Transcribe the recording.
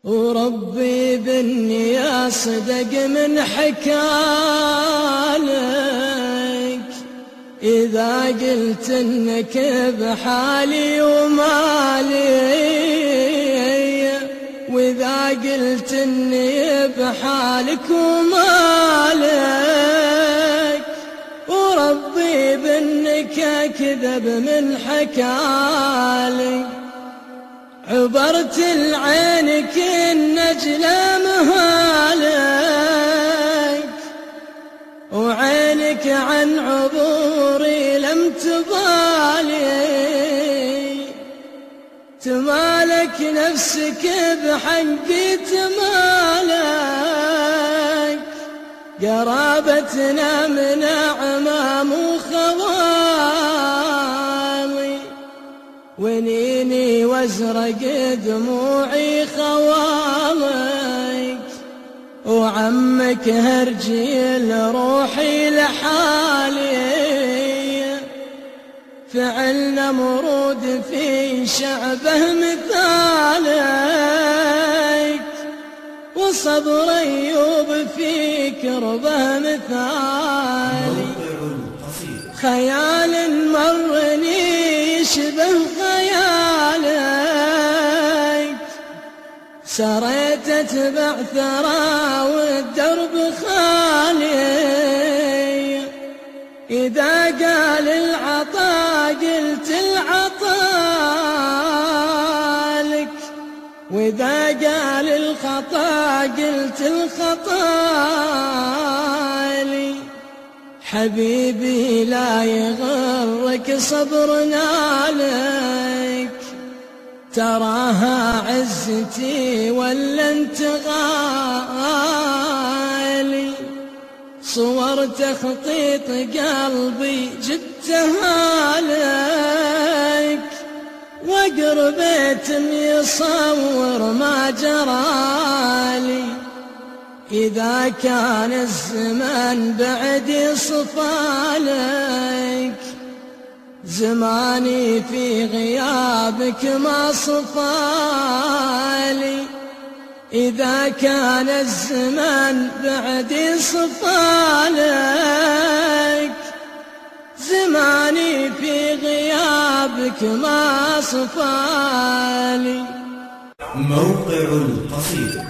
وربي بني أصدق من حكالك إذا قلت إنك بحالي ومالي، وإذا قلت إني بحالك ومالك، وربي بإنك أكذب من حكالي. عبرت العين كالنجلة مهالك، وعينك عن عبوري لم تبالي، تمالك نفسك بحقي تمالك، قرابتنا من أعمام وخوالي، ونيني وازرق دموعي خوالك، وعمك هرجيل روحي لحالي، فعلنا مرود في شعبه مثالك، وصبر أيوب في كربه مثالي. خيال مرني يشبه خيالك، سريت اتبع ثرى والدرب خالي، إذا قال العطا قلت العطا لك، وإذا قال الخطا قلت الخطا لي. حبيبي لا يغرك صبرنا لك، تراها عزتي ولا انت غالي، صور تخطيط قلبي جبتها لك، وقر بيت يصور ما جرالي. إذا كان الزمان بعد صفالك، زماني في غيابك ما صفالي. إذا كان الزمان بعد صفالك، زماني في غيابك ما صفالي. موقع القصيدة.